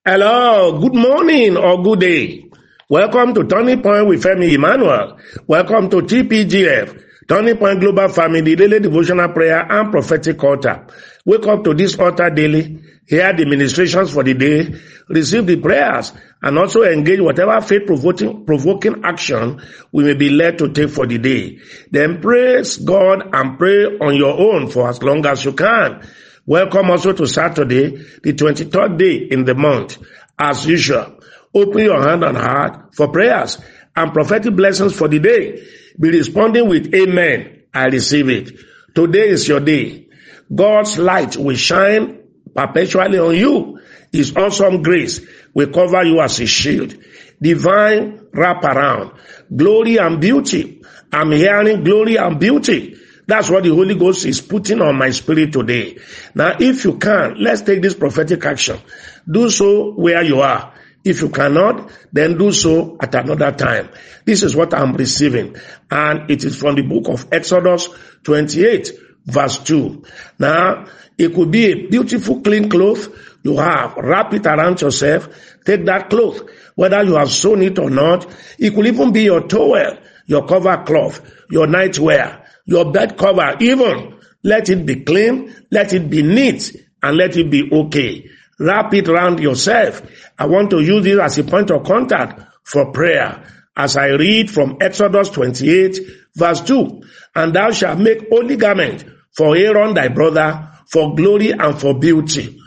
Hello, good morning or good day. Welcome to Turning Point with Femi Emmanuel. Welcome to TPGF, Turning Point Global Family Daily Devotional Prayer and Prophetic Altar. Wake up to this altar daily, hear the ministrations for the day, receive the prayers, and also engage whatever faith-provoking action we may be led to take for the day. Then praise God and pray on your own for as long as you can. Welcome also to Saturday, the 23rd day in the month. As usual, open your hand and heart for prayers and prophetic blessings for the day. Be responding with amen. I receive it. Today is your day. God's light will shine perpetually on you. His awesome grace will cover you as a shield. Divine wraparound. Glory and beauty. I'm hearing glory and beauty. That's what the Holy Ghost is putting on my spirit today. Now, if you can, let's take this prophetic action. Do so where you are. If you cannot, then do so at another time. This is what I'm receiving. And it is from the book of Exodus 28, verse 2. Now, it could be a beautiful, clean cloth you have. Wrap it around yourself. Take that cloth, whether you have sewn it or not. It could even be your towel, your cover cloth, your nightwear, your bed cover. Even let it be clean, let it be neat, and let it be okay. Wrap it around yourself. I want to use it as a point of contact for prayer. As I read from Exodus 28, verse 2, and thou shalt make holy garment for Aaron thy brother, for glory and for beauty.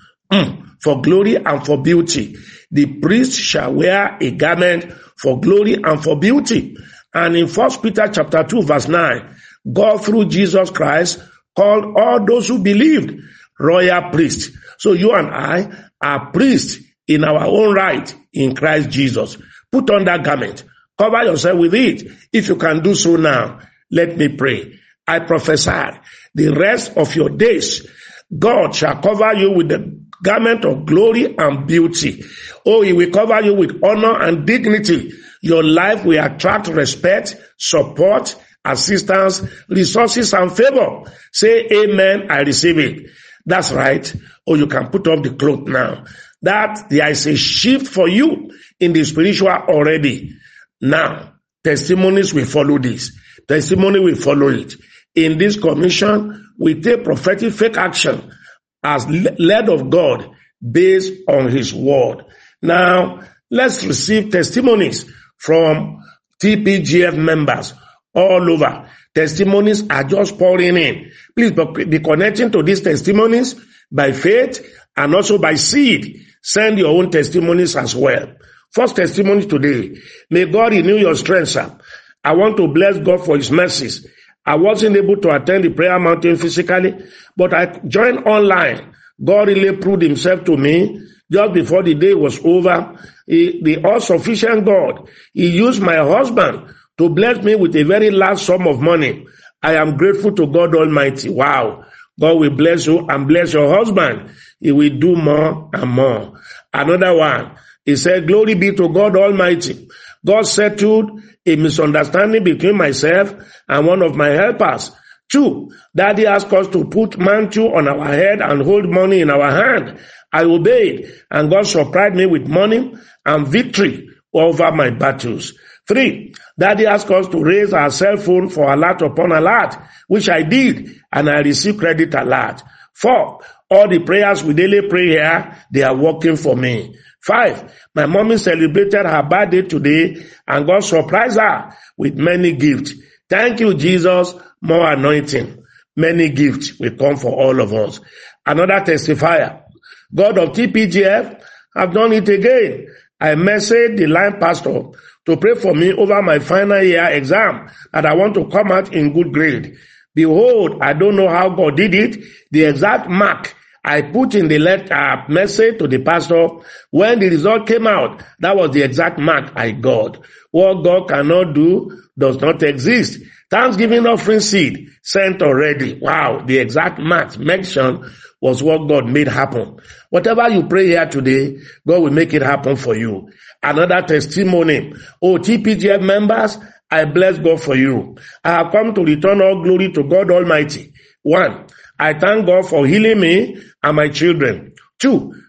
For glory and for beauty. The priest shall wear a garment for glory and for beauty. And in 1 Peter chapter 2, verse 9, God through Jesus Christ called all those who believed royal priests. So you and I are priests in our own right in Christ Jesus. Put on that garment. Cover yourself with it. If you can do so now, let me pray. I prophesy the rest of your days, God shall cover you with the garment of glory and beauty. Oh, he will cover you with honor and dignity. Your life will attract respect, support, assistance, resources, and favor. Say amen, I receive it. That's right. Or you can put on the cloth now. That there is a shift for you in the spiritual already. Now, testimonies will follow this. Testimony will follow it. In this commission, we take prophetic faith action as led of God based on his word. Now, let's receive testimonies from TPGF members all over. Testimonies are just pouring in. Please be connecting to these testimonies by faith and also by seed. Send your own testimonies as well. First testimony today. May God renew your strength, sir. I want to bless God for his mercies. I wasn't able to attend the prayer mountain physically, but I joined online. God really proved himself to me just before the day was over. The all-sufficient God, he used my husband to bless me with a very large sum of money. I am grateful to God Almighty. Wow. God will bless you and bless your husband. He will do more and more. Another one, he said, glory be to God Almighty. God settled a misunderstanding between myself and one of my helpers. 2, Daddy asked us to put mantle on our head and hold money in our hand. I obeyed, and God surprised me with money and victory over my battles. 3, Daddy asked us to raise our cell phone for alert upon alert, which I did, and I received credit alert. 4, all the prayers we daily pray here, they are working for me. 5, my mommy celebrated her birthday today, and God surprised her with many gifts. Thank you, Jesus. More anointing. Many gifts will come for all of us. Another testifier. God of TPGF, I've done it again. I messaged the line pastor to pray for me over my final year exam, and I want to come out in good grade. Behold, I don't know how God did it. The exact mark I put in the letter message to the pastor, when the result came out, that was the exact mark I got. What God cannot do does not exist. Thanksgiving offering seed sent already. Wow, the exact mark mentioned was what God made happen. Whatever you pray here today, God will make it happen for you. Another testimony. Oh, TPGF members, I bless God for you. I have come to return all glory to God Almighty. 1, I thank God for healing me and my children. 2,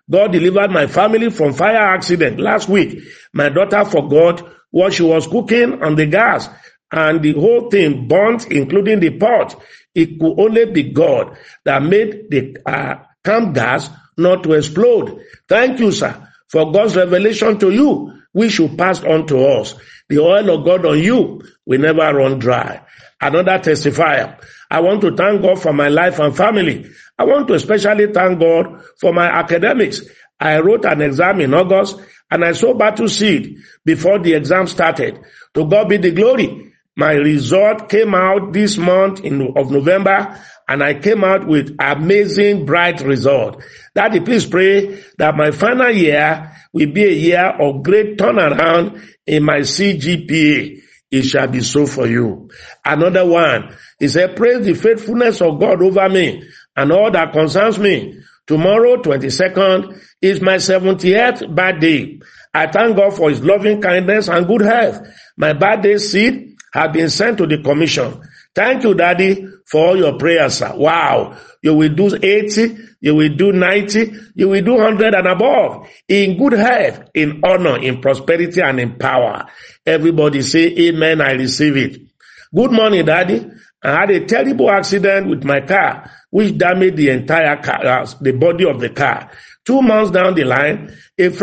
God delivered my family from fire accident. Last week, my daughter forgot what she was cooking on the gas, and the whole thing burnt, including the pot. It could only be God that made the camp gas not to explode. Thank you, sir, for God's revelation to you, which should pass on to us. The oil of God on you will never run dry. Another testifier. I want to thank God for my life and family. I want to especially thank God for my academics. I wrote an exam in August and I sowed battle seed before the exam started. To God be the glory. My result came out this month of November, and I came out with amazing bright result. Daddy, please pray that my final year will be a year of great turnaround in my CGPA. It shall be so for you. Another one, he said, praise the faithfulness of God over me and all that concerns me. Tomorrow, 22nd, is my 70th birthday. I thank God for his loving kindness and good health. My birthday seed have been sent to the commission. Thank you, Daddy, for all your prayers, sir. Wow. You will do 80, you will do 90, you will do 100 and above. In good health, in honor, in prosperity, and in power. Everybody say, amen, I receive it. Good morning, Daddy. I had a terrible accident with my car, which damaged the entire car, the body of the car. 2 months down the line,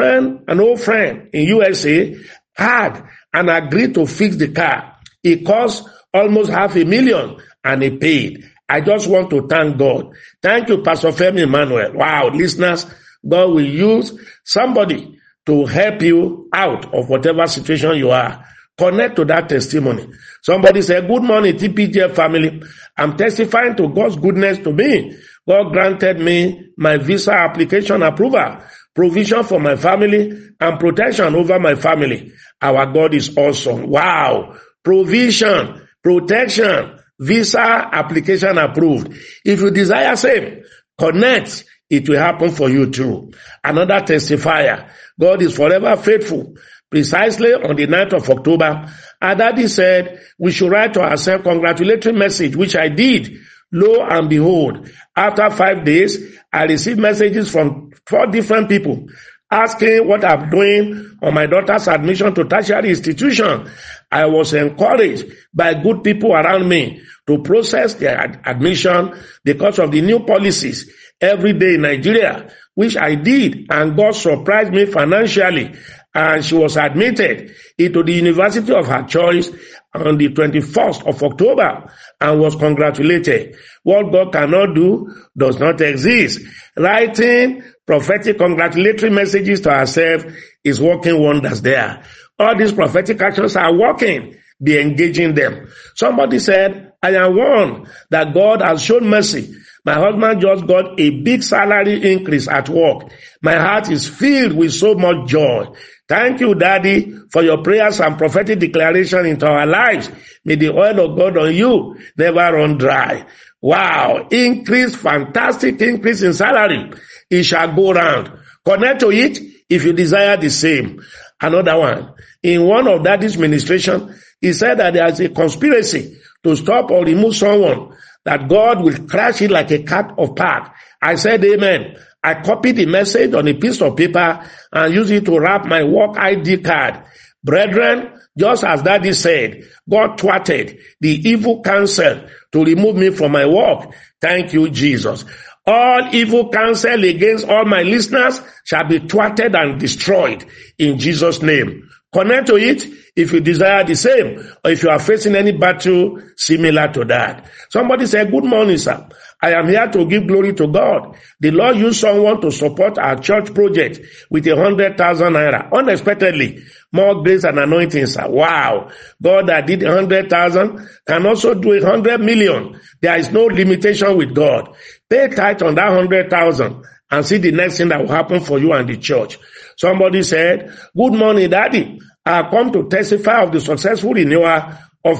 an old friend in USA, had and agreed to fix the car. It cost almost $500,000 and he paid. I just want to thank God. Thank you, Pastor Femi Emmanuel. Wow, listeners, God will use somebody to help you out of whatever situation you are. Connect to that testimony. Somebody said, good morning, TPGF family. I'm testifying to God's goodness to me. God granted me my visa application approval, provision for my family, and protection over my family. Our God is awesome. Wow. Provision, protection, visa application approved. If you desire same, connect. It will happen for you too. Another testifier. God is forever faithful. Precisely on the 9th of October, our daddy said we should write to ourselves congratulatory message, which I did. Lo and behold, after 5 days, I received messages from 4 different people asking what I'm doing on my daughter's admission to tertiary institution. I was encouraged by good people around me to process their admission because of the new policies every day in Nigeria, which I did, and God surprised me financially. And she was admitted into the university of her choice on the 21st of October and was congratulated. What God cannot do does not exist. Writing prophetic congratulatory messages to ourselves is working wonders there. All these prophetic actions are working. Be engaging them. Somebody said, I am warned that God has shown mercy. My husband just got a big salary increase at work. My heart is filled with so much joy. Thank you, Daddy, for your prayers and prophetic declaration into our lives. May the oil of God on you never run dry. Wow. Fantastic increase in salary. It shall go round. Connect to it if you desire the same. Another one. In one of Daddy's ministration, he said that there is a conspiracy to stop or remove someone, that God will crash it like a cat of park. I said, amen. I copied the message on a piece of paper and used it to wrap my work ID card. Brethren, just as Daddy said, God thwarted the evil counsel to remove me from my work. Thank you, Jesus. All evil counsel against all my listeners shall be thwarted and destroyed in Jesus' name. Connect to it if you desire the same, or if you are facing any battle similar to that. Somebody said, good morning, sir. I am here to give glory to God. The Lord used someone to support our church project with 100,000 naira. Unexpectedly, more grace and anointing, sir. Wow. God that did 100,000 can also do 100 million. There is no limitation with God. Pay tithe on that 100,000 and see the next thing that will happen for you and the church. Somebody said, good morning, Daddy. I have come to testify of the successful renewal of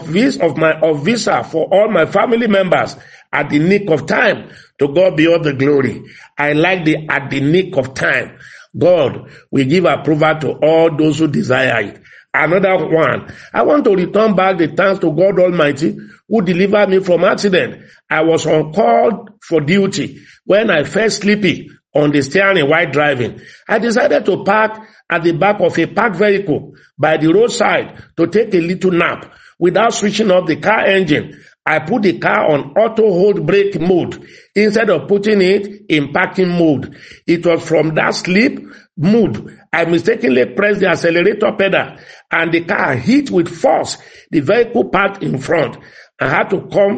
visa for all my family members at the nick of time. To God be all the glory. I like the at the nick of time. God will give approval to all those who desire it. Another one. I want to return back the thanks to God Almighty who delivered me from accident. I was on call for duty when I fell sleepy on the steering while driving. I decided to park at the back of a parked vehicle by the roadside to take a little nap without switching off the car engine. I put the car on auto hold brake mode instead of putting it in parking mode. It was from that sleep mood I mistakenly pressed the accelerator pedal and the car hit with force the vehicle parked in front. I had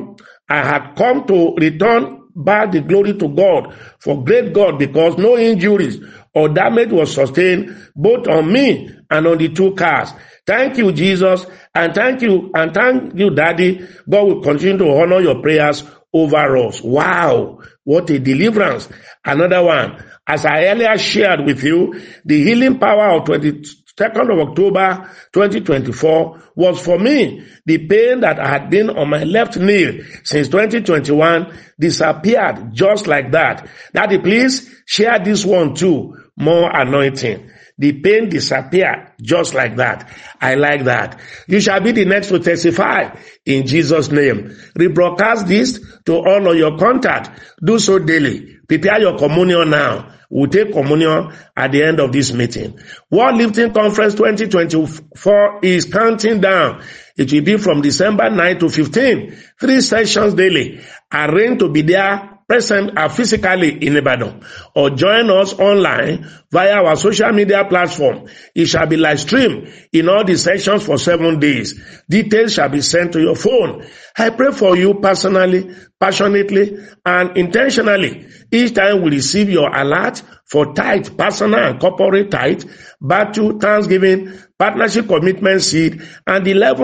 come to return back the glory to God, for great God, because no injuries or damage was sustained both on me and on the two cars. Thank you, Jesus, and thank you, Daddy. God will continue to honor your prayers over us. Wow, what a deliverance. Another one. As I earlier shared with you, the healing power of 22nd of October 2024 was for me. The pain that I had been on my left knee since 2021 disappeared just like that. Daddy, please share this one too. More anointing. The pain disappeared just like that. I like that. You shall be the next to testify in Jesus' name. Rebroadcast this to honor your contact. Do so daily. Prepare your communion now. We'll take communion at the end of this meeting. World Lifting Conference 2024 is counting down. It will be from December 9 to 15. 3 sessions daily. Arrange to be there present physically in Ibadan, or join us online via our social media platform. It shall be live streamed in all the sessions for 7 days. Details shall be sent to your phone. I pray for you personally, passionately, and intentionally. Each time we receive your alert for tithe, personal and corporate tithe, battle, thanksgiving, partnership commitment seed, and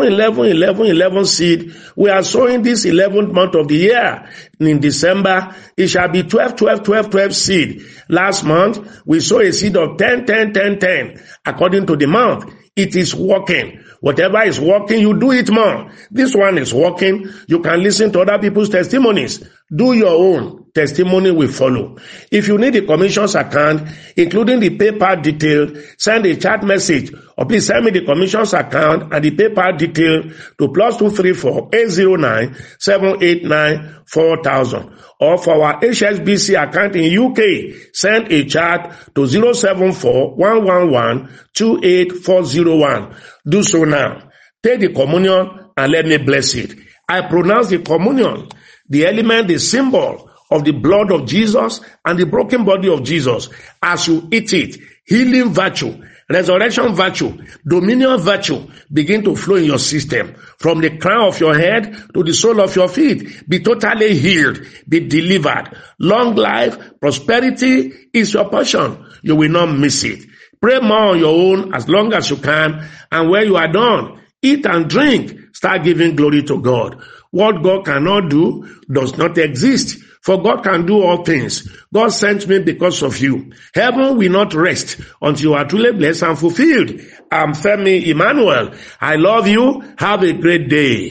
11 seed. We are sowing this 11th month of the year. In December, it shall be 12 seed. Last month, we sowed a seed of 10. According to the month, it is working. Whatever is working, you do it more. This one is working. You can listen to other people's testimonies. Do your own. Testimony will follow. If you need the commission's account, including the PayPal detail, send a chat message, or please send me the commission's account and the PayPal detail to +234 809 789 4000. Or for our HSBC account in UK, send a chat to 074 111 28401. Do so now. Take the communion and let me bless it. I pronounce the communion, the element, the symbol of the blood of Jesus and the broken body of Jesus. As you eat it, healing virtue, resurrection virtue, dominion virtue begin to flow in your system. From the crown of your head to the sole of your feet, be totally healed, be delivered. Long life, prosperity is your portion. You will not miss it. Pray more on your own as long as you can, and when you are done, eat and drink. Start giving glory to God. What God cannot do does not exist. For God can do all things. God sent me because of you. Heaven will not rest until you are truly blessed and fulfilled. I'm Femi Emmanuel. I love you. Have a great day.